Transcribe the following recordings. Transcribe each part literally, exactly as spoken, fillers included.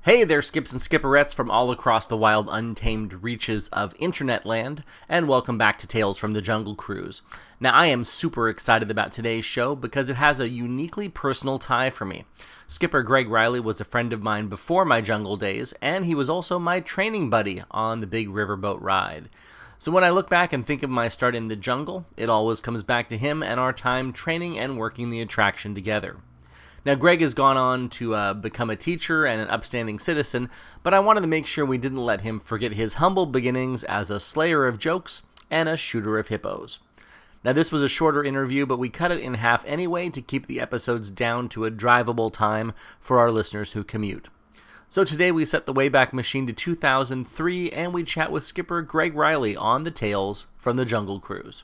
Hey there, Skips and Skipperettes from all across the wild, untamed reaches of Internet land, and welcome back to Tales from the Jungle Cruise. Now, I am super excited about today's show because it has a uniquely personal tie for me. Skipper Greg Riley was a friend of mine before my jungle days, and he was also my training buddy on the big riverboat ride. So when I look back and think of my start in the jungle, it always comes back to him and our time training and working the attraction together. Now, Greg has gone on to uh, become a teacher and an upstanding citizen, but I wanted to make sure we didn't let him forget his humble beginnings as a slayer of jokes and a shooter of hippos. Now, this was a shorter interview, but we cut it in half anyway to keep the episodes down to a drivable time for our listeners who commute. So today we set the Wayback Machine to two thousand three, and we chat with Skipper Greg Riley on the Tales from the Jungle Cruise.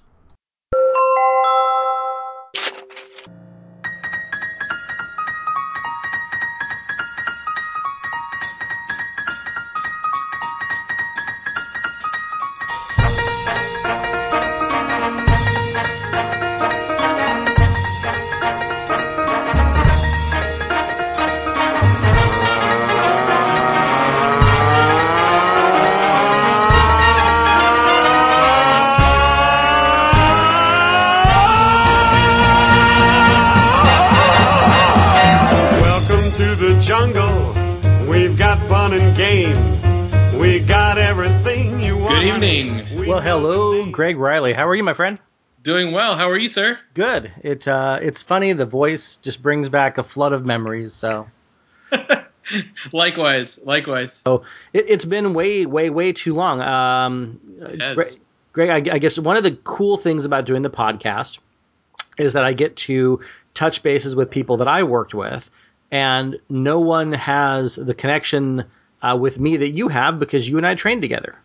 Jungle, we've got fun and games. We got everything you want. Good evening. We well, hello, Greg Riley. How are you, my friend? Doing well. How are you, sir? Good. It uh, it's funny. The voice just brings back a flood of memories. So, likewise, likewise. So it, it's been way, way, way too long. Um, yes. Greg, Greg I, I guess one of the cool things about doing the podcast is that I get to touch bases with people that I worked with. And no one has the connection uh, with me that you have because you and I trained together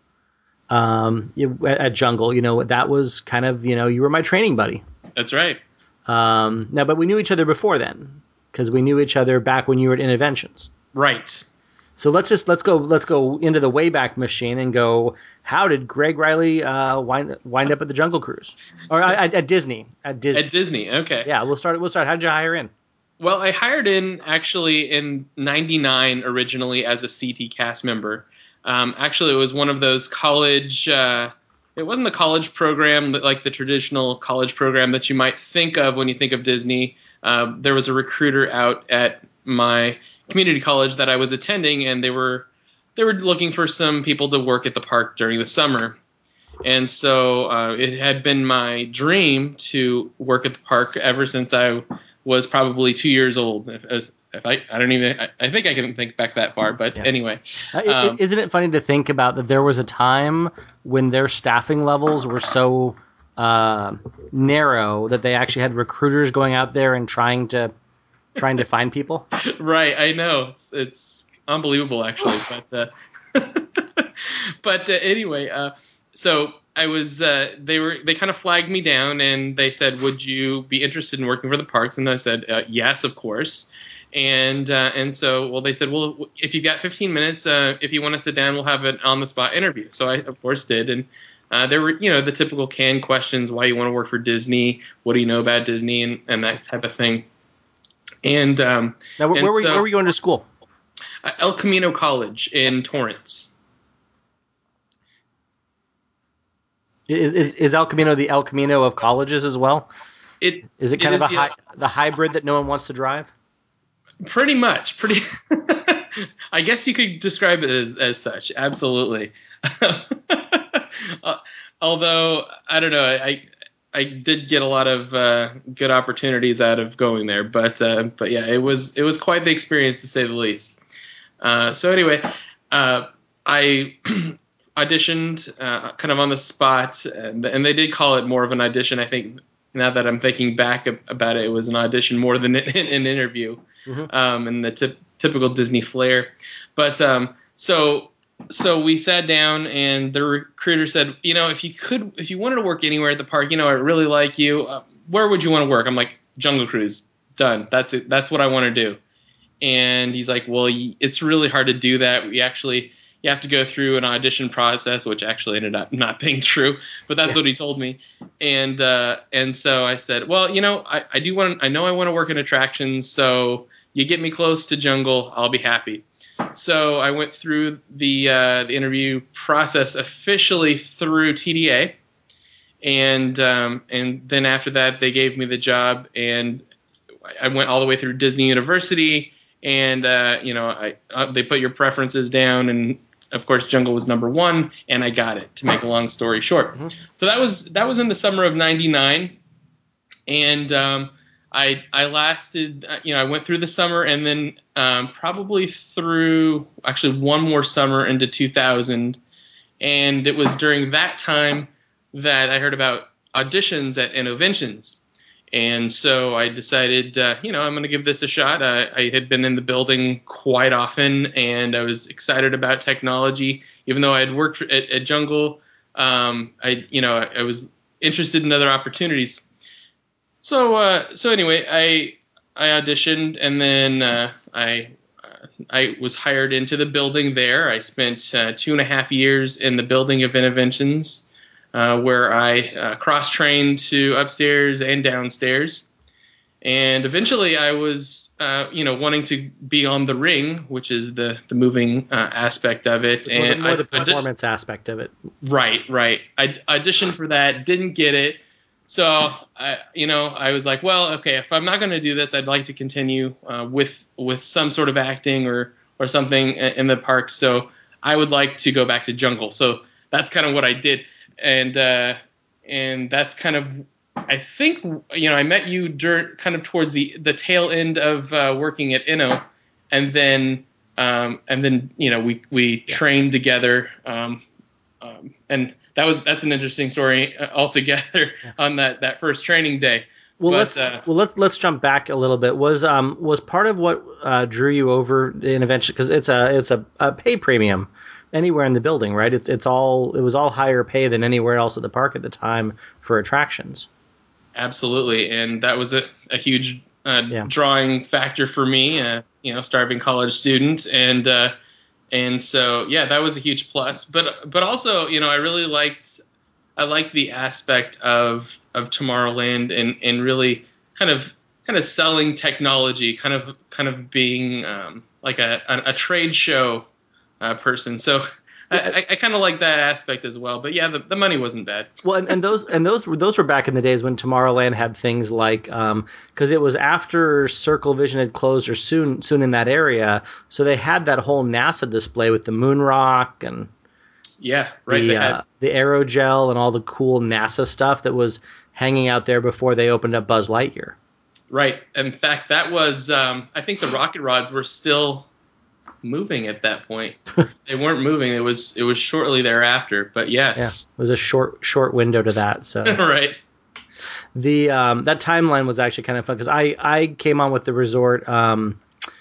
um, you, at, at Jungle. You know, that was kind of, you know, you were my training buddy. That's right. Um, now, but we knew each other before then because we knew each other back when you were at Interventions. Right. So let's just let's go let's go into the Wayback Machine and go. How did Greg Riley uh, wind wind up at the Jungle Cruise or at, at Disney? At Disney. At Disney. Okay. Yeah, we'll start. We'll start. How did you hire in? Well, I hired in actually in ninety-nine originally as a C T cast member. Um, actually, it was one of those college. Uh, it wasn't the college program that, like the traditional college program that you might think of when you think of Disney. Uh, there was a recruiter out at my community college that I was attending, and they were they were looking for some people to work at the park during the summer. And so uh, it had been my dream to work at the park ever since I was probably two years old. If, if I, I don't even, I, I think I can think back that far, but yeah. Anyway. Um, Isn't it funny to think about that there was a time when their staffing levels were so uh, narrow that they actually had recruiters going out there and trying to trying to find people? Right, I know. It's, it's unbelievable, actually. but uh, but uh, anyway, uh, so I was, uh, they were, they kind of flagged me down and they said, would you be interested in working for the parks? And I said, uh, yes, of course. And, uh, and so, well, they said, well, if you've got fifteen minutes, uh, if you want to sit down, we'll have an on the spot interview. So I, of course, did. And, uh, there were, you know, the typical canned questions, why you want to work for Disney, what do you know about Disney, and, and that type of thing. And, um, now, where, and where, were, so, you, where were you going to school? Uh, El Camino College in Torrance. Is, is is El Camino the El Camino of colleges as well? It is it kind it of is, a hi- the hybrid that no one wants to drive? Pretty much, pretty. I guess you could describe it as as such. Absolutely. uh, although I don't know, I I did get a lot of uh, good opportunities out of going there, but uh, but yeah, it was it was quite the experience to say the least. Uh, so anyway, uh, I. auditioned uh, kind of on the spot, and, and they did call it more of an audition. I think now that I'm thinking back about it, it was an audition more than an, an interview, mm-hmm. um, in the t- typical Disney flair. But um, so so we sat down, and the recruiter said, you know, if you could, if you wanted to work anywhere at the park, you know, I really like you. Uh, where would you want to work? I'm like, Jungle Cruise, done. That's it. That's what I want to do. And he's like, well, it's really hard to do that. We actually. You have to go through an audition process, which actually ended up not being true, but that's yeah. what he told me. And uh, and so I said, well, you know, I, I do want, I know I want to work in attractions, so you get me close to Jungle, I'll be happy. So I went through the uh, the interview process officially through T D A, and um, and then after that they gave me the job, and I went all the way through Disney University, and uh, you know I uh, they put your preferences down, and of course Jungle was number one, and I got it. To make a long story short, mm-hmm. so that was that was in the summer of ninety-nine, and um, I I lasted, you know, I went through the summer and then um, probably through actually one more summer into two thousand, and it was during that time that I heard about auditions at Innoventions, and so I decided, uh, you know, I'm going to give this a shot. I, I had been in the building quite often, and I was excited about technology, even though I had worked at, at Jungle. Um, I, you know, I, I was interested in other opportunities. So, uh, so anyway, I I auditioned, and then uh, I uh, I was hired into the building there. I spent uh, two and a half years in the building of Innoventions, uh, where I uh, cross-trained to upstairs and downstairs. And eventually, I was, uh, you know, wanting to be on the ring, which is the the moving uh, aspect of it, more and the, more I, the performance I did, aspect of it. Right, right. I auditioned for that, didn't get it. So, I, you know, I was like, well, okay, if I'm not going to do this, I'd like to continue uh, with with some sort of acting or or something in the park. So I would like to go back to Jungle. So that's kind of what I did, and uh, and that's kind of, I think, you know, I met you during kind of towards the the tail end of uh, working at Inno, and then um, and then you know we we yeah. trained together. Um, Um, and that was that's an interesting story altogether yeah. on that, that first training day. Well, but, let's uh, well let's let's jump back a little bit. Was um was part of what uh, drew you over in eventually, because it's a it's a, a pay premium anywhere in the building, right? It's it's all it was all higher pay than anywhere else at the park at the time for attractions. Absolutely, and that was a, a huge uh, yeah. drawing factor for me. Uh, you know, starving college student, and uh, And so, yeah, that was a huge plus. But but also, you know, I really liked I liked the aspect of of Tomorrowland and, and really kind of kind of selling technology, kind of kind of being um, like a, a, a trade show uh, person. So I, I kind of like that aspect as well. But yeah, the, the money wasn't bad. Well, and, and those and those those were back in the days when Tomorrowland had things like, um, because it was after Circle Vision had closed or soon soon in that area, so they had that whole NASA display with the moon rock and yeah, right. The they had uh, the aerogel and all the cool NASA stuff that was hanging out there before they opened up Buzz Lightyear. Right. In fact, that was um, I think the rocket rods were still moving at that point. They weren't moving. It was it was shortly thereafter. But yes, yeah, it was a short short window to that. So right. The um, that timeline was actually kind of fun because I I came on with the resort um,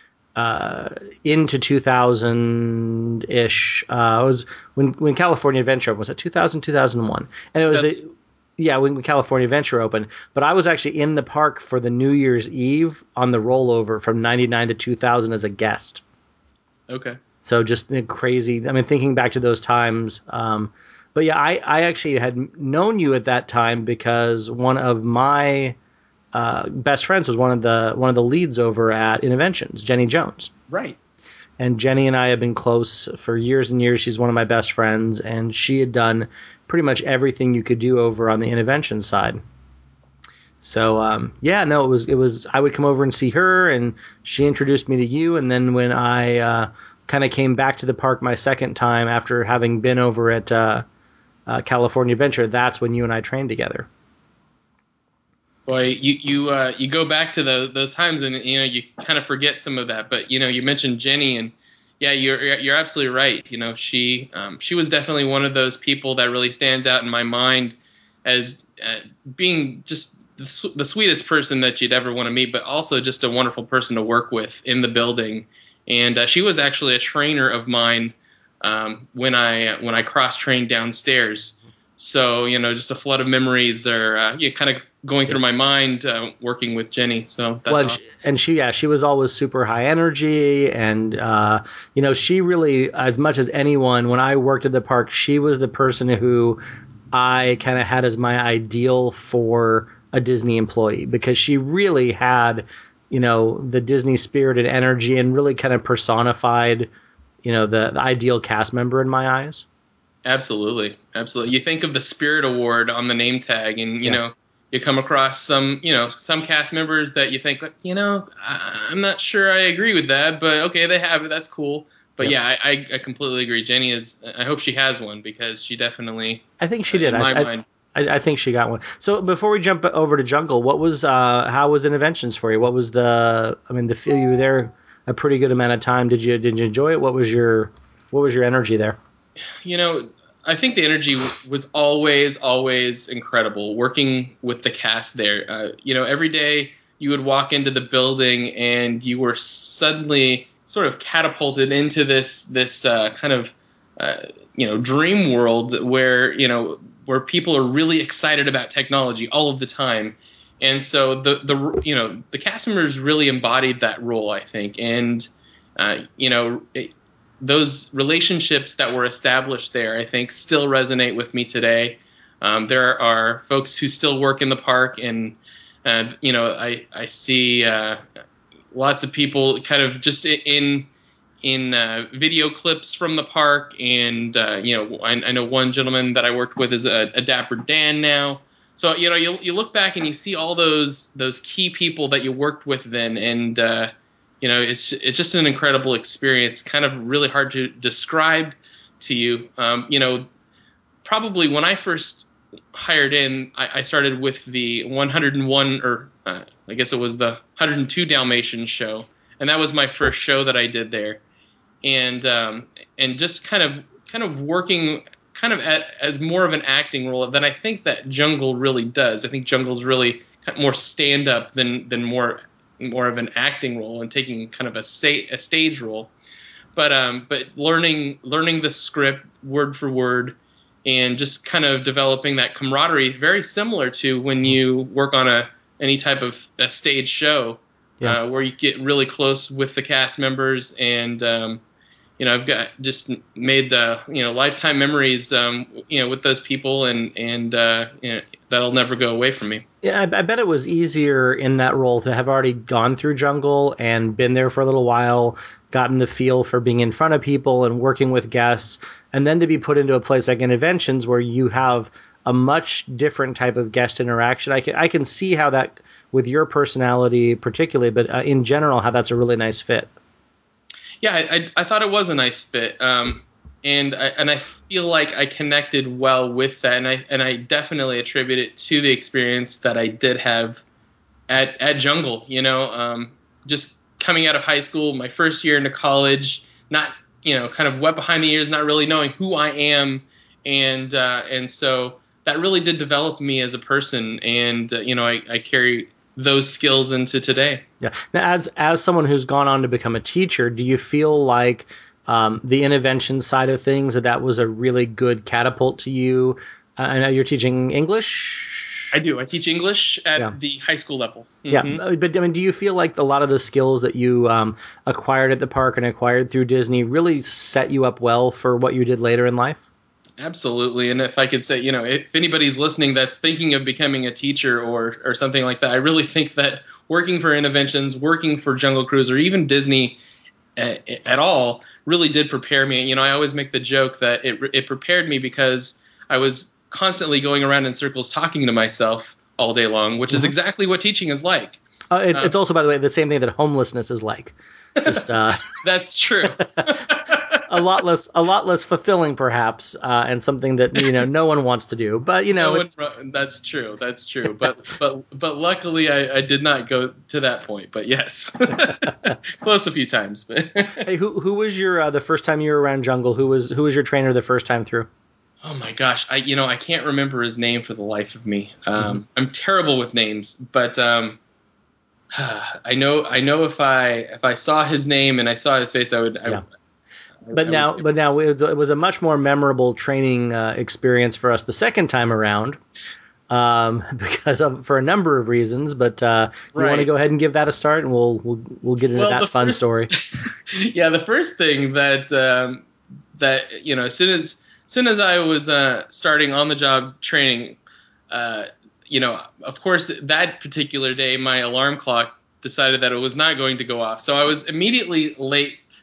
uh, into two thousand ish. Uh, it was when when California Adventure was it two thousand, two thousand one, and it was That's- the yeah when California Adventure opened. But I was actually in the park for the New Year's Eve on the rollover from ninety-nine to two thousand as a guest. Okay. So just crazy. I mean, thinking back to those times. Um, but yeah, I, I actually had known you at that time because one of my uh, best friends was one of the one of the leads over at Innoventions, Jenny Jones. Right. And Jenny and I have been close for years and years. She's one of my best friends, and she had done pretty much everything you could do over on the Innovention side. So um, yeah, no, it was it was. I would come over and see her, and she introduced me to you. And then when I uh, kind of came back to the park my second time after having been over at uh, uh, California Adventure, that's when you and I trained together. Boy, you you uh, you go back to the, those times, and you know you kind of forget some of that. But you know, you mentioned Jenny, and yeah, you're you're absolutely right. You know, she um, she was definitely one of those people that really stands out in my mind as uh, being just the, the sweetest person that you'd ever want to meet, but also just a wonderful person to work with in the building. And uh, she was actually a trainer of mine um, when I when I cross trained downstairs. So you know, just a flood of memories are uh, you know, kind of going through my mind uh, working with Jenny. So that's well, and, awesome. she, and she yeah she was always super high energy, and uh, you know she really, as much as anyone, when I worked at the park, she was the person who I kind of had as my ideal for a Disney employee, because she really had, you know, the Disney spirit and energy and really kind of personified you know, the, the ideal cast member in my eyes. Absolutely, absolutely. You think of the Spirit Award on the name tag, and you Yeah. know, you come across some, you know, some cast members that you think, like, you know, I- I'm not sure I agree with that, but okay, they have it. That's cool. But Yep. yeah, I, I, I completely agree. Jenny is. I hope she has one because she definitely. I think she uh, did. In my I, I, mind. I, I think she got one. So before we jump over to Jungle, what was uh, how was Interventions for you? What was the? I mean, the feel you were there a pretty good amount of time. Did you did you enjoy it? What was your what was your energy there? You know, I think the energy w- was always, always incredible working with the cast there. Uh, you know, every day you would walk into the building and you were suddenly sort of catapulted into this this uh, kind of uh, you know dream world where you know where people are really excited about technology all of the time. And so the the you know the cast members really embodied that role, I think, and uh, you know. It, those relationships that were established there, I think, still resonate with me today. Um, there are folks who still work in the park, and uh, you know, I I see uh, lots of people kind of just in in uh, video clips from the park, and uh, you know, I, I know one gentleman that I worked with is a, a Dapper Dan now. So you know, you you look back and you see all those those key people that you worked with then, and uh, you know, it's it's just an incredible experience. Kind of really hard to describe to you. Um, you know, probably when I first hired in, I, I started with the one oh one, or uh, I guess it was the one hundred two Dalmatians show, and that was my first show that I did there. And um, and just kind of kind of working kind of at, as more of an acting role than I think that Jungle really does. I think Jungle's really kind of more stand up than than more more of an acting role and taking kind of a sta- a stage role. But um, but learning learning the script word for word, and just kind of developing that camaraderie, very similar to when you work on a any type of a stage show, Yeah. uh, where you get really close with the cast members, and um, you know, I've got just made uh, you know lifetime memories, um, you know, with those people, and and uh, you know, that'll never go away from me. Yeah, I, I bet it was easier in that role to have already gone through Jungle and been there for a little while, gotten the feel for being in front of people and working with guests, and then to be put into a place like Interventions where you have a much different type of guest interaction. I can I can see how that, with your personality particularly, but uh, in general, how that's a really nice fit. Yeah, I, I, I thought it was a nice fit, um, and I, and I feel like I connected well with that, and I and I definitely attribute it to the experience that I did have at at Jungle. You know, um, just coming out of high school, my first year into college, not you know, kind of wet behind the ears, not really knowing who I am, and uh, and so that really did develop me as a person, and uh, you know, I, I carry those skills into today. Yeah. Now, as as someone who's gone on to become a teacher, do you feel like um, the intervention side of things, that that was a really good catapult to you? Uh, I know you're teaching English. I do. I teach English at Yeah. the high school level. Yeah, Mhm. but I mean, do you feel like a lot of the skills that you um, acquired at the park and acquired through Disney really set you up well for what you did later in life? Absolutely. And if I could say, you know, if anybody's listening that's thinking of becoming a teacher or or something like that, I really think that working for Interventions, working for Jungle Cruise, or even Disney at, at all really did prepare me. You know, I always make the joke that it it prepared me because I was constantly going around in circles talking to myself all day long, which is Mhm. exactly what teaching is like. Uh, it, Uh, it's also, by the way, the same thing that homelessness is like. Just uh, That's true. a lot less, a lot less fulfilling, perhaps, uh, and something that you know no one wants to do. But you know, No one, it's that's true. That's true. But but but luckily, I, I did not go to that point. But yes, close a few times. But hey, who who was your uh, the first time you were around Jungle? Who was who was your trainer the first time through? oh my gosh, I you know I can't remember his name for the life of me. Um, mm-hmm. I'm terrible with names, but um, I know I know if I if I saw his name and I saw his face, I would. I, Yeah. I, But I now, would, but now it was, it was a much more memorable training uh, experience for us the second time around, um, because of, for a number of reasons. But uh, you right. want to go ahead and give that a start, and we'll we'll we'll get into well, that fun first, story. Yeah, the first thing that um, that you know, as soon as as soon as I was uh, starting on the job training, uh, you know, of course, that particular day, my alarm clock decided that it was not going to go off, so I was immediately late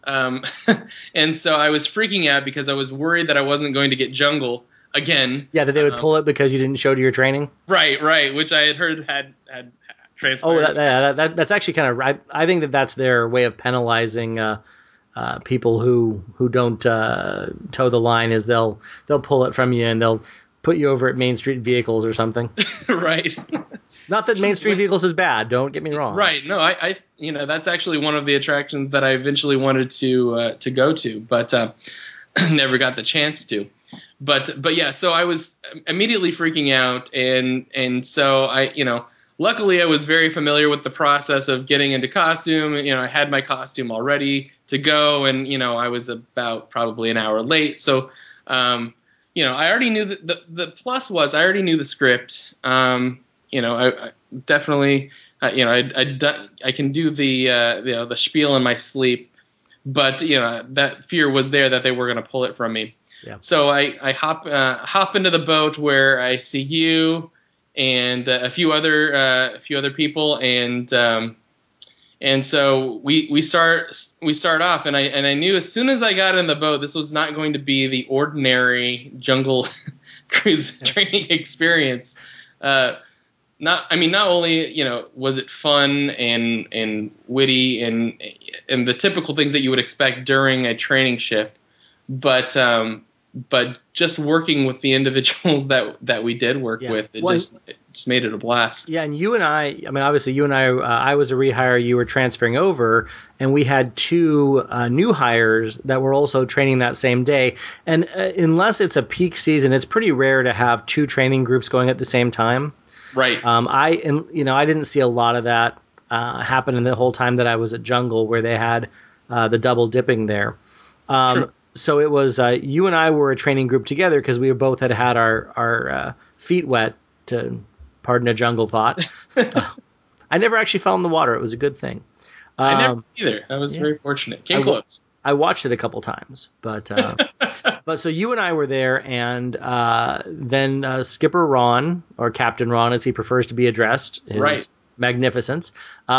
Um, and so I was freaking out because I was worried that I wasn't going to get jungle again. Yeah, that they would um, pull it because you didn't show to your training. Right, right, which I had heard had had transpired. Oh, that, that, that that's actually kind of I, I think that that's their way of penalizing uh, uh, people who who don't uh, toe the line. Is they'll they'll pull it from you and they'll put you over at Main Street Vehicles or something. Right. Not that Main Street Vehicles is bad. Don't get me wrong. Right. No, I, I, you know, that's actually one of the attractions that I eventually wanted to uh, to go to, but uh, never got the chance to. But but yeah, so I was immediately freaking out, and and so I, you know, luckily I was very familiar with the process of getting into costume. You know, I had my costume all ready to go, and you know, I was about probably an hour late. So, um, you know, I already knew that the the plus was I already knew the script. Um, you know, I, I definitely, uh, you know, I I, done, I can do the uh, you know the spiel in my sleep, but you know that fear was there that they were going to pull it from me. Yeah. So I I hop uh, hop into the boat where I see you and uh, a few other uh, a few other people, and um, and so we we start we start off, and I and I knew as soon as I got in the boat, this was not going to be the ordinary jungle cruise training experience. Uh, Not, I mean, not only, you know, was it fun and and witty and and the typical things that you would expect during a training shift, but um, but just working with the individuals that that we did work Yeah. with, it Well, just it just made it a blast. Yeah, and you and I, I mean, obviously you and I, uh, I was a rehire, you were transferring over, and we had two uh, new hires that were also training that same day. And uh, unless it's a peak season, it's pretty rare to have two training groups going at the same time. Right. Um, I, and, you know, I didn't see a lot of that uh, happen in the whole time that I was at Jungle, where they had uh, the double dipping there. Um, True. So it was uh, you and I were a training group together because we both had had our our uh, feet wet, to pardon a jungle thought. uh, I never actually fell in the water. It was a good thing. Um, I never either. I was yeah. very fortunate. Came I w- close. I watched it a couple times, but uh, but so you and I were there, and uh, then uh, Skipper Ron, or Captain Ron as he prefers to be addressed, his Right. magnificence,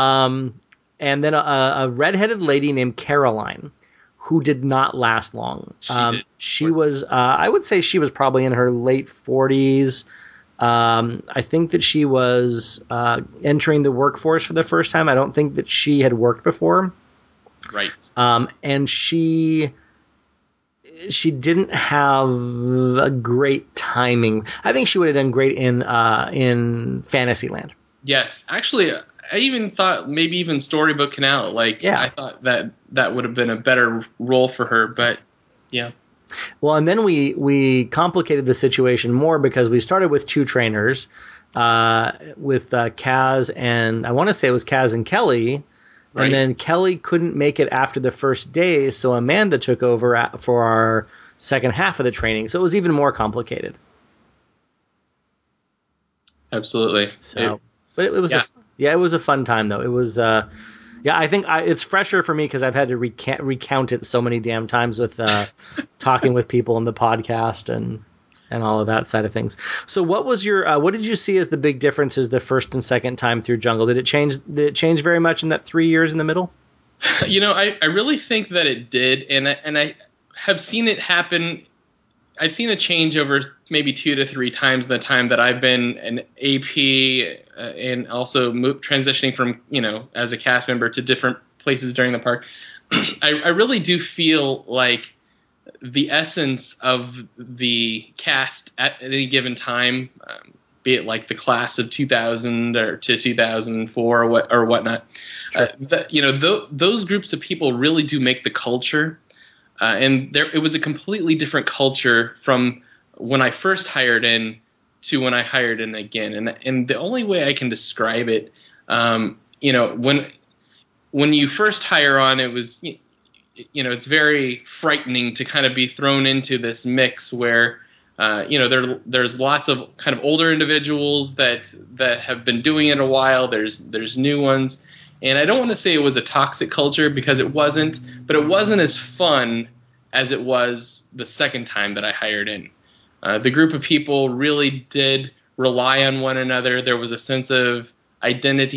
um, and then a, a redheaded lady named Caroline, who did not last long. She um, did. she was, uh, I would say, she was probably in her late forties. Um, I think that she was uh, entering the workforce for the first time. I don't think that she had worked before. Right. Um, and she she didn't have a great timing. I think she would have done great in uh, in Fantasyland. Yes. Actually, I even thought maybe even Storybook Canal. Like, Yeah. I thought that that would have been a better role for her. But yeah. Well, and then we we complicated the situation more because we started with two trainers, uh, with uh, Kaz and I want to say it was Kaz and Kelly. Right. And then Kelly couldn't make it after the first day, so Amanda took over at, for our second half of the training. So it was even more complicated. Absolutely. So, It- but it, it was yeah. a, yeah, it was a fun time though. It was uh, yeah, I think I, it's fresher for me because I've had to recount, recount it so many damn times with uh, talking with people in the podcast and and all of that side of things. So, what was your uh, what did you see as the big differences the first and second time through Jungle? Did it change? Did it change very much in that three years in the middle? You know, I, I really think that it did, and I, and I have seen it happen. I've seen a change over maybe two to three times in the time that I've been an A P uh, and also move, transitioning from, you know, as a cast member to different places during the park. I, I really do feel like the essence of the cast at any given time, um, be it like the class of two thousand or to two thousand four or what or whatnot, Sure. uh, the, you know, th- those groups of people really do make the culture. Uh, and there, it was a completely different culture from when I first hired in to when I hired in again. And and the only way I can describe it, um, you know, when when you first hire on, it was, you know, it's very frightening to kind of be thrown into this mix where, uh, you know, there there's lots of kind of older individuals that that have been doing it a while. There's there's new ones. And I don't want to say it was a toxic culture because it wasn't, but it wasn't as fun as it was the second time that I hired in. Uh, the group of people really did rely on one another. There was a sense of identity,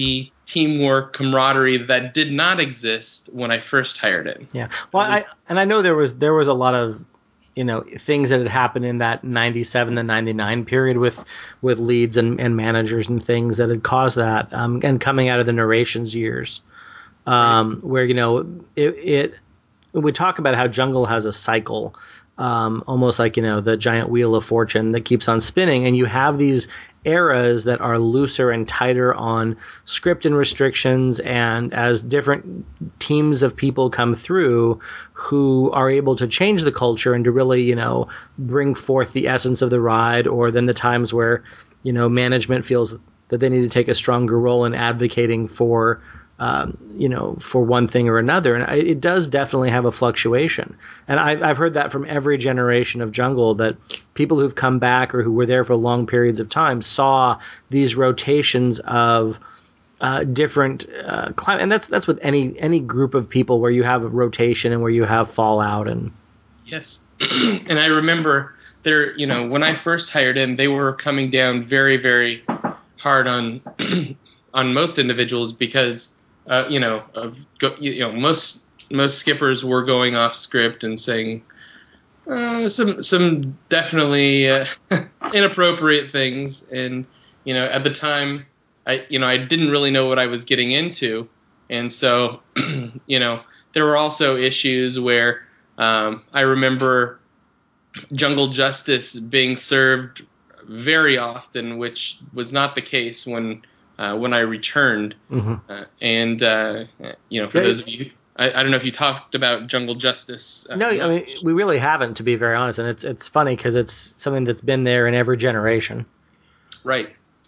teamwork, camaraderie that did not exist when I first hired it. Yeah. Well, I and I know there was there was a lot of, you know, things that had happened in that ninety-seven to ninety-nine period with with leads and, and managers and things that had caused that, um, and coming out of the narrations years, um, right. where, you know, it, it we talk about how Jungle has a cycle, um, almost like, you know, the giant wheel of fortune that keeps on spinning, and you have these eras that are looser and tighter on script and restrictions, and as different teams of people come through who are able to change the culture and to really, you know, bring forth the essence of the ride, or then the times where, you know, management feels that they need to take a stronger role in advocating for Um, you know, for one thing or another. And it does definitely have a fluctuation. And I've, I've heard that from every generation of Jungle, that people who've come back or who were there for long periods of time saw these rotations of uh, different uh, climate. And that's that's with any any group of people where you have a rotation and where you have fallout. And yes. And I remember there, you know, when I first hired in, they were coming down very, very hard on on most individuals because Uh, you know, of go, you know, most most skippers were going off script and saying uh, some some definitely uh, inappropriate things, and you know, at the time, I you know I didn't really know what I was getting into, and so you know, there were also issues where um, I remember Jungle Justice being served very often, which was not the case when. Uh, when I returned, mm-hmm. uh, and uh, you know, for yeah, those of you, I, I don't know if you talked about Jungle Justice. Uh, no, I mean we really haven't, to be very honest, and it's it's funny because it's something that's been there in every generation. Right.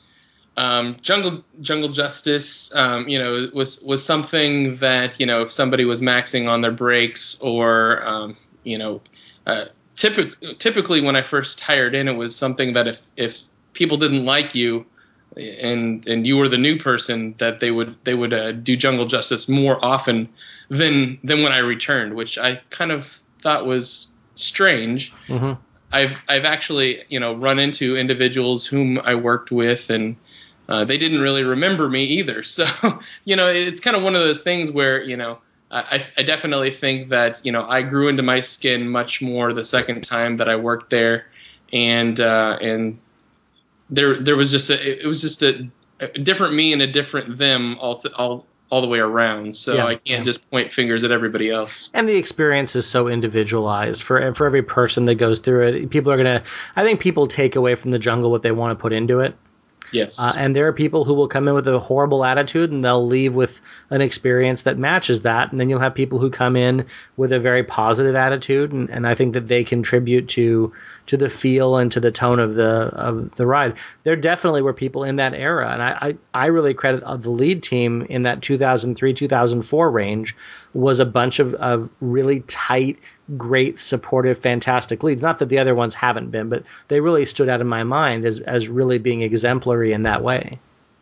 Um, Jungle Jungle Justice, um, you know, was was something that, you know, if somebody was maxing on their brakes or um, you know, uh, typically typically when I first hired in, it was something that if if people didn't like you. And and you were the new person, that they would they would uh, do Jungle Justice more often than than when I returned, which I kind of thought was strange. Mm-hmm. I've I've actually you know run into individuals whom I worked with, and uh, they didn't really remember me either. So you know it's kind of one of those things where you know I I definitely think that you know I grew into my skin much more the second time that I worked there, and uh, and. There, there was just a, it was just a, a different me and a different them all, to, all, all the way around. So yeah, I can't yeah. just point fingers at everybody else. And the experience is so individualized for for every person that goes through it. People are gonna, I think people take away from the Jungle what they want to put into it. Yes. Uh, and there are people who will come in with a horrible attitude and they'll leave with an experience that matches that. And then you'll have people who come in with a very positive attitude. And, and I think that they contribute to to the feel and to the tone of the of the ride. There definitely were people in that era. And I, I, I really credit the lead team in that two thousand three, two thousand four range was a bunch of, of really tight, great, supportive, fantastic leads. Not that the other ones haven't been, but they really stood out in my mind as, as really being exemplary in that way.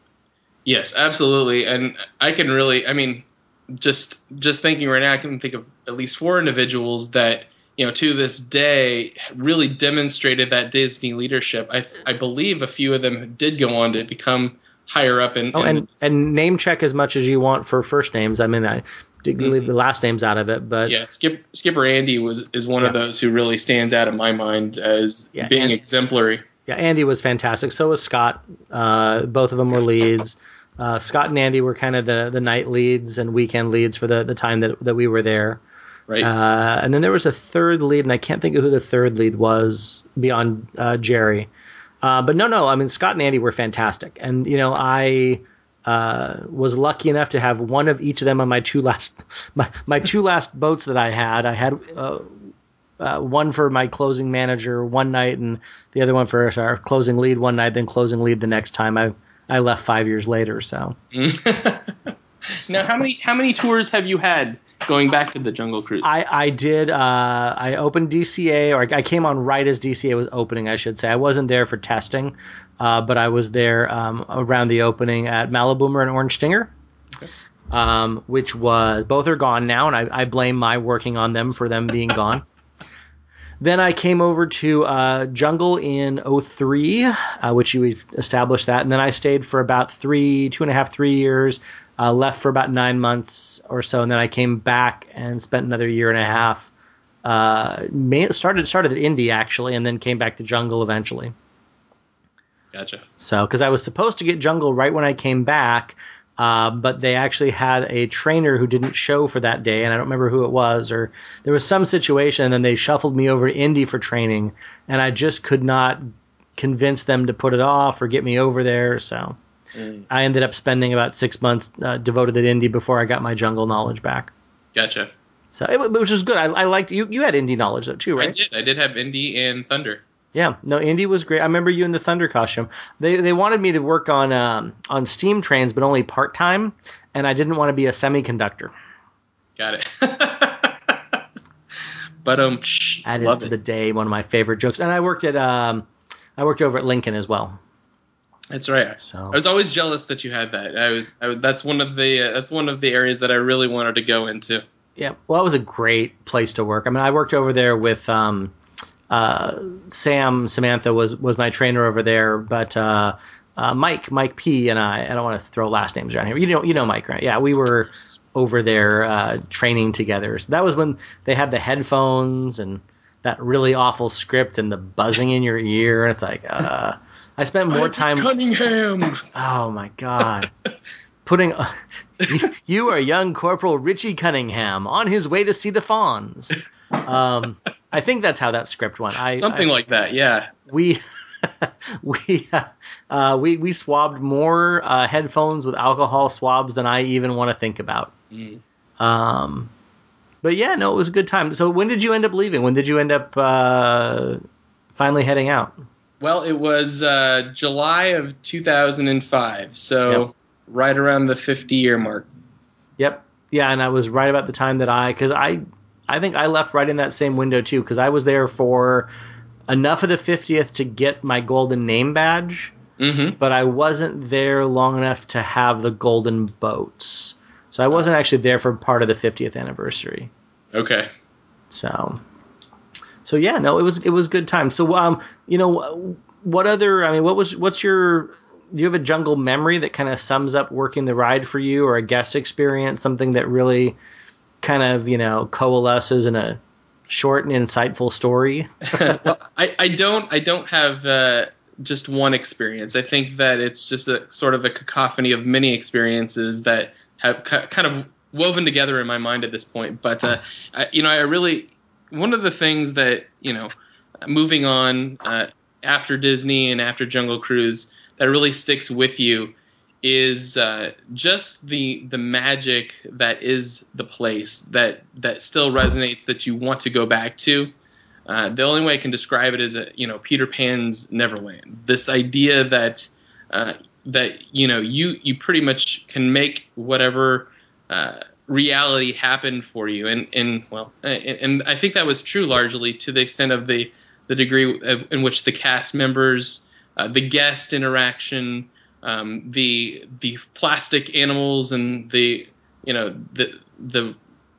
Yes, absolutely. And I can really, I mean, just just thinking right now, I can think of at least four individuals that, you know, to this day really demonstrated that Disney leadership. I I believe a few of them did go on to become higher up in. Oh, in and, and name check as much as you want for first names. I mean, I didn't leave the last names out of it, but yeah, Skip, Skipper Andy was is one yeah. of those who really stands out in my mind as yeah, being and, exemplary. Yeah, Andy was fantastic. So was Scott. Uh, both of them Scott. were leads. Uh, Scott and Andy were kind of the, the night leads and weekend leads for the, the time that that we were there. Right. Uh, and then there was a third lead, and I can't think of who the third lead was beyond uh, Jerry. Uh, but no, no, I mean Scott and Andy were fantastic, and you know I. Uh, was lucky enough to have one of each of them on my two last my, my two last boats that I had. I had uh, uh, one for my closing manager one night, and the other one for our closing lead one night. Then closing lead the next time. I I left five years later. So now, how many how many tours have you had going back to the Jungle Cruise? I I did. Uh, I opened D C A, or I came on right as D C A was opening, I should say. I wasn't there for testing. Uh, but I was there um, around the opening at Maliboomer and Orange Stinger, okay. um, which was both are gone now, and I, I blame my working on them for them being gone. Then I came over to uh, Jungle in oh three, uh, which you we've established that. And then I stayed for about three, two and a half, three years, uh, left for about nine months or so. And then I came back and spent another year and a half. Uh, started started at Indy, actually, and then came back to Jungle eventually. Gotcha. So, because I was supposed to get Jungle right when I came back, uh, but they actually had a trainer who didn't show for that day, and I don't remember who it was, or there was some situation, and then they shuffled me over to Indy for training, and I just could not convince them to put it off or get me over there, so mm. I ended up spending about six months uh, devoted to Indy before I got my Jungle knowledge back. Gotcha. So, it, which was good. I, I liked you. You had Indy knowledge though too, right? I did. I did have Indy and Thunder. Yeah, no, Indy was great. I remember you in the Thunder costume. They they wanted me to work on um, on steam trains, but only part time, and I didn't want to be a semiconductor. Got it. But um, that is to the day one of my favorite jokes. And I worked at um, I worked over at Lincoln as well. That's right. So I was always jealous that you had that. I, was, I that's one of the uh, that's one of the areas that I really wanted to go into. Yeah, well, it was a great place to work. I mean, I worked over there with. Um, Uh, Sam Samantha was, was my trainer over there, but uh, uh, Mike Mike P and I I don't want to throw last names around here. You know you know Mike, right? Yeah, we were over there uh, training together. So that was when they had the headphones and that really awful script and the buzzing in your ear. And it's like uh, I spent more time. Cunningham. Oh my God. Putting uh, you, you are young Corporal Richie Cunningham on his way to see the fawns. Um, I think that's how that script went. I, Something I, like that, yeah. We we uh, we we swabbed more uh, headphones with alcohol swabs than I even want to think about. Mm. Um, but yeah, no, it was a good time. So when did you end up leaving? When did you end up uh, finally heading out? Well, it was uh, July of two thousand five, so yep. Right around the fifty-year mark. Yep. Yeah, and I was right about the time that I, because I. I think I left right in that same window too, because I was there for enough of the fiftieth to get my golden name badge, mm-hmm. but I wasn't there long enough to have the golden boats. So I wasn't actually there for part of the fiftieth anniversary. Okay. So, so yeah, no, it was it was good time. So, um, you know, what other? I mean, what was what's your? Do you have a Jungle memory that kind of sums up working the ride for you, or a guest experience, something that really kind of, you know, coalesces in a short and insightful story? Well, I, I don't I don't have uh, just one experience. I think that it's just a sort of a cacophony of many experiences that have ca- kind of woven together in my mind at this point. But uh, I, you know, I really one of the things that, you know, moving on uh, after Disney and after Jungle Cruise that really sticks with you is uh, just the the magic that is the place that that still resonates, that you want to go back to. Uh, the only way I can describe it is a, you know, Peter Pan's Neverland. This idea that uh, that you know you you pretty much can make whatever uh, reality happen for you, and and well, and, and I think that was true largely to the extent of the the degree of, in which the cast members, uh, the guest interaction. Um, the the plastic animals and the you know the the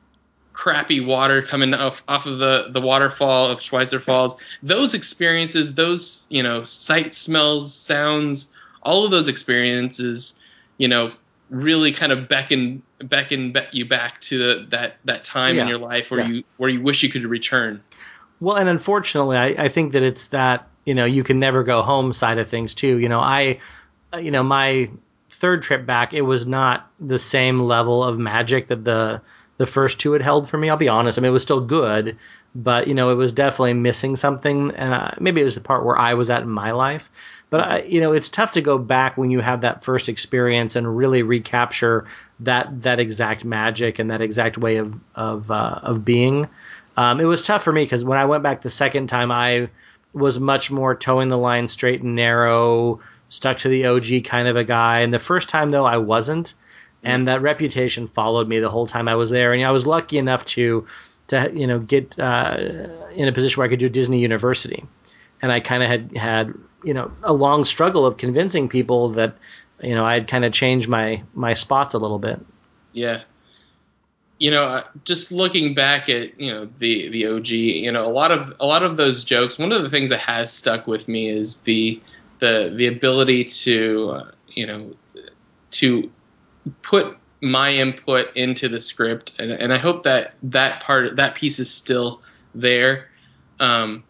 crappy water coming off, off of the, the waterfall of Schweitzer Falls, those experiences, those you know sights, smells, sounds, all of those experiences, you know, really kind of beckon beckon you back to the, that that time yeah. in your life where yeah. you where you wish you could return. Well, and unfortunately, I, I think that it's that you know you can never go home side of things too. You know, I. You know, my third trip back, it was not the same level of magic that the the first two had held for me. I'll be honest. I mean, it was still good, but, you know, it was definitely missing something. And uh, maybe it was the part where I was at in my life. But, I, you know, it's tough to go back when you have that first experience and really recapture that that exact magic and that exact way of, of, uh, of being. Um, it was tough for me because when I went back the second time, I was much more towing the line straight and narrow, stuck to the O G kind of a guy. And the first time, though, I wasn't. And that reputation followed me the whole time I was there. And I was lucky enough to, to you know, get uh, in a position where I could do Disney University. And I kind of had, had, you know, a long struggle of convincing people that, you know, I had kind of changed my, my spots a little bit. Yeah. you know, uh, just looking back at, you know, the the O G, you know, a lot of a lot of those jokes. One of the things that has stuck with me is the the the ability to, uh, you know, to put my input into the script, and, and I hope that that part that piece is still there. Um,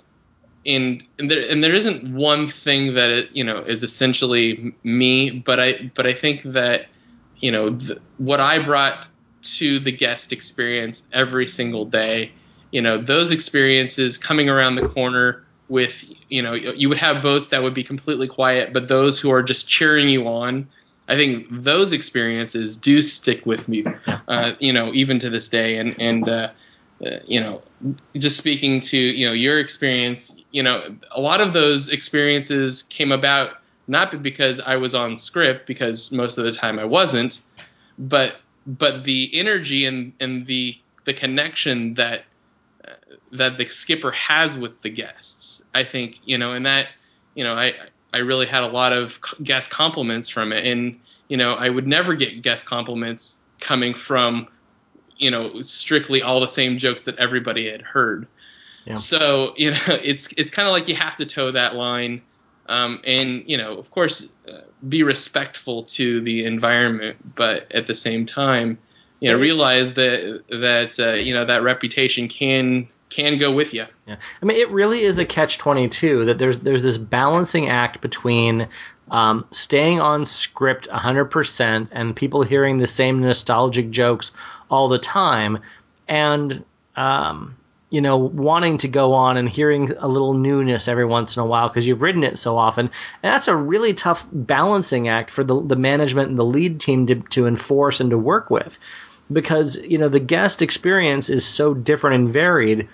and and there and there isn't one thing that it, you know, is essentially me, but I but I think that, you know, th- what I brought to the guest experience every single day, you know, those experiences coming around the corner with, you know, you would have boats that would be completely quiet, but those who are just cheering you on, I think those experiences do stick with me, uh, you know, even to this day. And, and, uh, uh, you know, just speaking to, you know, your experience, you know, a lot of those experiences came about not because I was on script, because most of the time I wasn't, but but the energy and, and the the connection that uh, that the skipper has with the guests, I think, you know, and that, you know, I I really had a lot of guest compliments from it, and, you know, I would never get guest compliments coming from, you know, strictly all the same jokes that everybody had heard. Yeah. So, you know, it's it's kind of like you have to toe that line. Um, and, you know, of course, uh, be respectful to the environment, but at the same time, you know, realize that that uh, you know, that reputation can can go with you. Yeah, I mean, it really is a catch twenty-two that there's there's this balancing act between um, staying on script one hundred percent and people hearing the same nostalgic jokes all the time, and um, you know, wanting to go on and hearing a little newness every once in a while because you've written it so often. And that's a really tough balancing act for the, the management and the lead team to, to enforce and to work with, because, you know, the guest experience is so different and varied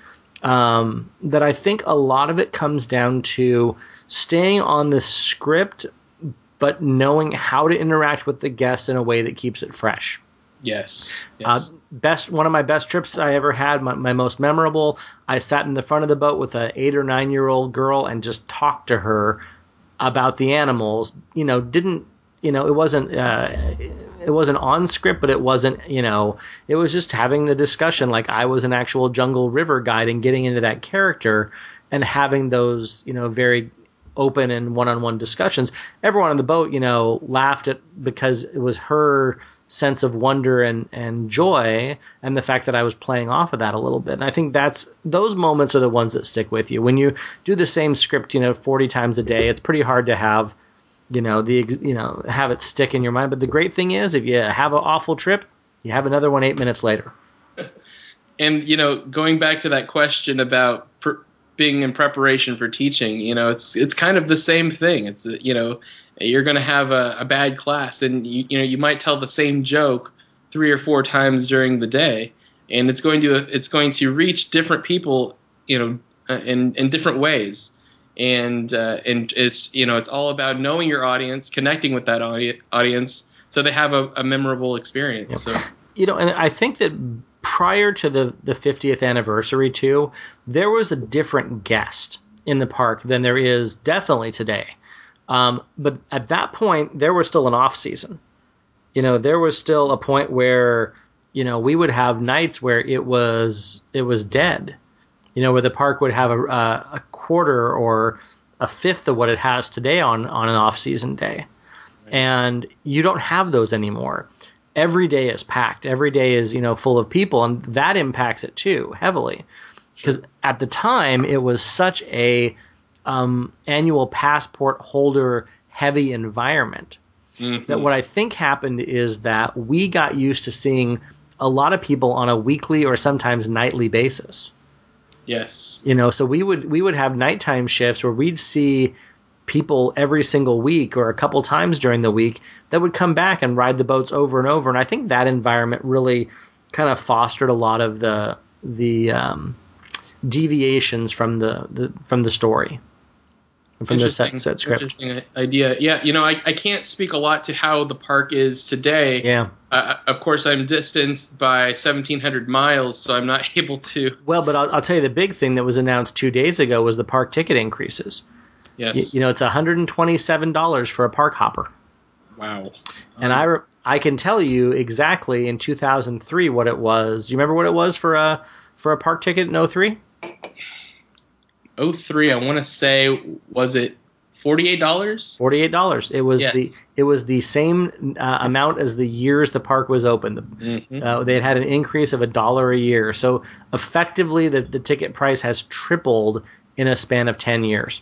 um, that I think a lot of it comes down to staying on the script but knowing how to interact with the guests in a way that keeps it fresh. Yes. yes. Uh, best one of my best trips I ever had, my, my most memorable. I sat in the front of the boat with an eight or nine year old girl and just talked to her about the animals. You know, didn't you know? It wasn't uh, it wasn't on script, but it wasn't, you know, it was just having the discussion like I was an actual jungle river guide and getting into that character and having those, you know, very open and one on one discussions. Everyone on the boat, you know, laughed at because it was her sense of wonder and, and joy, and the fact that I was playing off of that a little bit. And I think that's those moments are the ones that stick with you. When you do the same script, you know, forty times a day, it's pretty hard to have, you know, the you know, have it stick in your mind. But the great thing is, if you have an awful trip, you have another one eight minutes later. And, you know, going back to that question about per- being in preparation for teaching, you know, it's it's kind of the same thing. It's, you know, you're going to have a, a bad class, and you, you know, you might tell the same joke three or four times during the day, and it's going to it's going to reach different people, you know, uh, in in different ways. And uh, and it's, you know, it's all about knowing your audience, connecting with that audi- audience, so they have a, a memorable experience. Yep. So, you know, and I think that prior to the the fiftieth anniversary too, there was a different guest in the park than there is definitely today. Um, but at that point, there was still an off season. You know, there was still a point where, you know, we would have nights where it was it was dead. You know, where the park would have a, a, a quarter or a fifth of what it has today on, on an off season day. Right. And you don't have those anymore. Every day is packed. Every day is, you know, full of people, and that impacts it too heavily. Because sure. At the time, it was such a Um, annual passport holder heavy environment mm-hmm. that what I think happened is that we got used to seeing a lot of people on a weekly or sometimes nightly basis. Yes. You know, so we would we would have nighttime shifts where we'd see people every single week or a couple times during the week that would come back and ride the boats over and over. And I think that environment really kind of fostered a lot of the the um, deviations from the, the from the story. From the set, set script. Interesting idea. Yeah, you know, I, I can't speak a lot to how the park is today. Yeah. Uh, of course, I'm distanced by seventeen hundred miles, so I'm not able to. Well, but I'll, I'll tell you the big thing that was announced two days ago was the park ticket increases. Yes. You, you know, it's one hundred twenty-seven dollars for a park hopper. Wow. And um, I re- I can tell you exactly in two thousand three what it was. Do you remember what it was for a for a park ticket in oh three? oh three, I want to say, was it forty-eight dollars? forty-eight dollars. It was Yes. the it was the same uh, amount as the years the park was open. The, Mm-hmm. uh, they had had an increase of a dollar a year. So effectively, the, the ticket price has tripled in a span of ten years.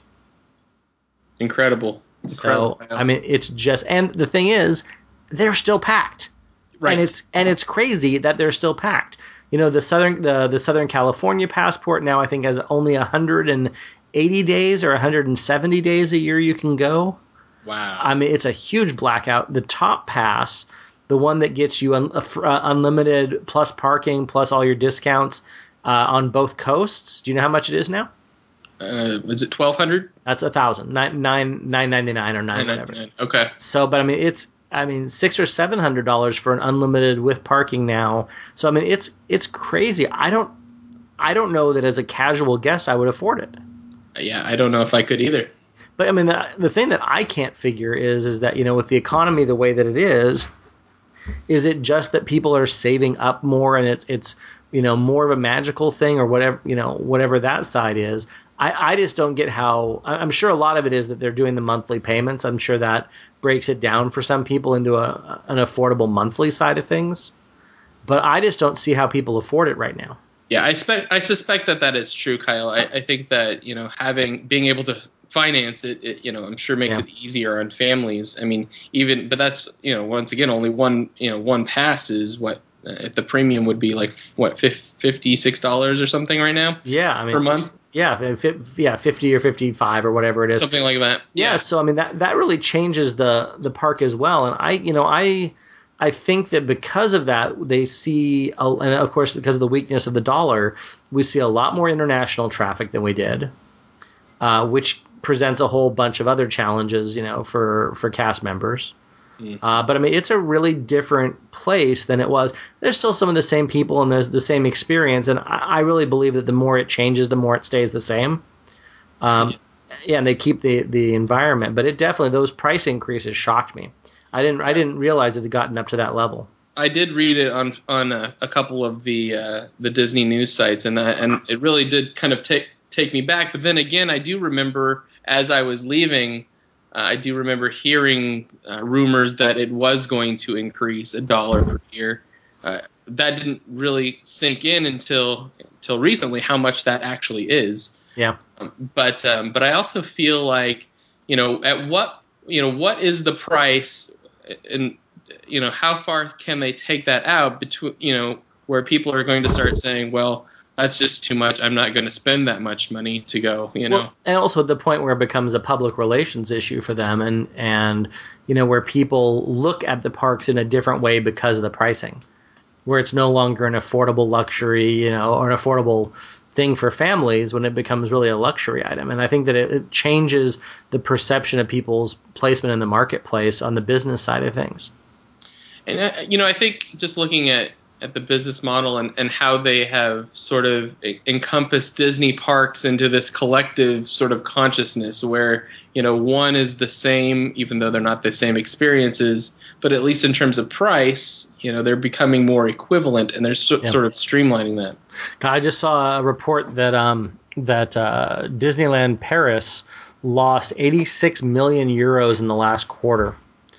Incredible. So Incredible. I mean, it's just, and the thing is, they're still packed, Right. and it's and it's crazy that they're still packed. You know, the southern the the Southern California passport now I think has only one hundred eighty days or one hundred seventy days a year you can go. Wow. I mean, it's a huge blackout. The top pass, the one that gets you un, uh, unlimited plus parking plus all your discounts uh, on both coasts. Do you know how much it is now? Uh, is it twelve hundred? That's a thousand nine nine nine ninety nine or nine whatever. Okay. So, but I mean, it's I mean six or seven hundred dollars for an unlimited with parking now. So I mean, it's it's crazy. I don't I don't know that as a casual guest I would afford it. Yeah, I don't know if I could either. But I mean, the, the thing that I can't figure is is that, you know, with the economy the way that it is, is it just that people are saving up more and it's it's you know more of a magical thing or whatever you know whatever that side is. I, I just don't get how. I'm sure a lot of it is that they're doing the monthly payments. I'm sure that breaks it down for some people into a an affordable monthly side of things. But I just don't see how people afford it right now. Yeah, I expect I suspect that that is true, Kyle. I, I think that, you know, having being able to finance it, it you know, I'm sure makes Yeah. it easier on families. I mean, even but that's, you know, once again, only one, you know, one pass is what uh, if the premium would be like what fifty-six dollars or something right now. Yeah, I mean, Per month? Yeah, yeah, fifty or fifty-five or whatever it is. Something like that. Yeah, so I mean that that really changes the the park as well, and I you know I I think that because of that they see a, and of course because of the weakness of the dollar, we see a lot more international traffic than we did, uh, which presents a whole bunch of other challenges, you know, for for cast members. Mm. Uh, but I mean, it's a really different place than it was. There's still some of the same people and there's the same experience, and I, I really believe that the more it changes, the more it stays the same. Um, Yes. Yeah, and they keep the, the environment, but it definitely those price increases shocked me. I didn't I didn't realize it had gotten up to that level. I did read it on on a, a couple of the uh, the Disney news sites, and I, and it really did kind of take take me back. But then again, I do remember as I was leaving, uh, I do remember hearing uh, rumors that it was going to increase a dollar per year. Uh, that didn't really sink in until until recently how much that actually is. Yeah. Um, but um, but I also feel like, you know, at what you know what is the price, and you know how far can they take that out between you know where people are going to start saying, well, that's just too much. I'm not going to spend that much money to go. You know. Well, and also at the point where it becomes a public relations issue for them, and and you know where people look at the parks in a different way because of the pricing, where it's no longer an affordable luxury, you know, or an affordable thing for families when it becomes really a luxury item. And I think that it, it changes the perception of people's placement in the marketplace on the business side of things. And uh, you know, I think just looking at, at the business model and, and how they have sort of encompassed Disney parks into this collective sort of consciousness where, you know, one is the same, even though they're not the same experiences, but at least in terms of price, you know, they're becoming more equivalent and they're so, Yeah. sort of streamlining that. I just saw a report that um, that uh, Disneyland Paris lost eighty-six million euros in the last quarter.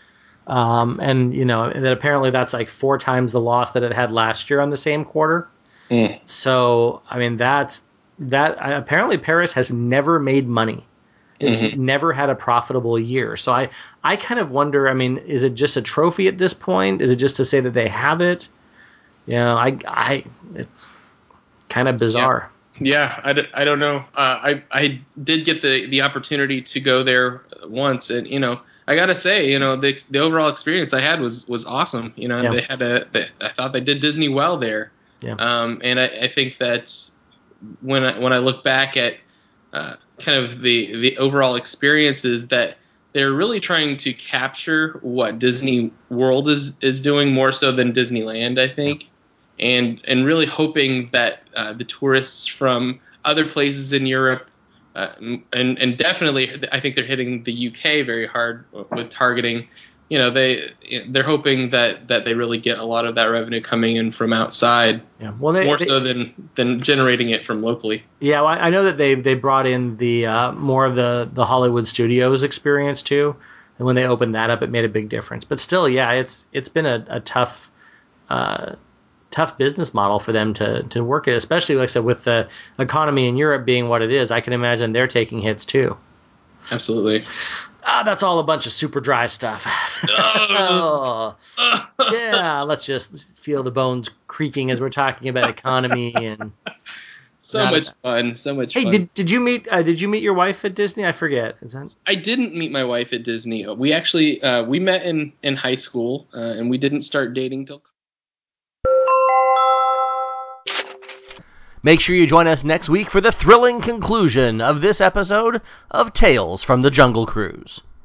Um, and, you know, that apparently that's like four times the loss that it had last year on the same quarter. Mm. So, I mean, that's that. Apparently, Paris has never made money. It's Mhm. never had a profitable year. So I, I kind of wonder, I mean, is it just a trophy at this point? Is it just to say that they have it? You know, I, I, it's kind of bizarre. Yeah, I, d- I don't know. Uh, I I did get the, the opportunity to go there once, and you know, I gotta say, you know, the the overall experience I had was was awesome. You know, Yeah. they had a they, I thought they did Disney well there. Yeah. Um, and I, I think that's when I when I look back at uh, kind of the the overall experiences that they're really trying to capture what Disney World is is doing more so than Disneyland, I think. And and really hoping that uh, the tourists from other places in Europe, uh, and and definitely I think they're hitting the U K very hard with targeting, you know, they they're hoping that, that they really get a lot of that revenue coming in from outside, yeah. Well, they, more they, so than than generating it from locally. Yeah, well, I know that they they brought in the uh, more of the the Hollywood studios experience too, and when they opened that up, it made a big difference. But still, yeah, it's it's been a, a tough. Uh, tough business model for them to, to work it, especially, like I said, with the economy in Europe being what it is. I can imagine they're taking hits too. Absolutely. Ah, that's all a bunch of super dry stuff. Oh, yeah, let's just feel the bones creaking as we're talking about economy and so much fun. So much hey, fun. Hey, did did you meet uh, did you meet your wife at Disney? I forget. Is that? I didn't meet my wife at Disney. We actually uh, we met in in high school, uh, and we didn't start dating till. Make sure you join us next week for the thrilling conclusion of this episode of Tales from the Jungle Cruise.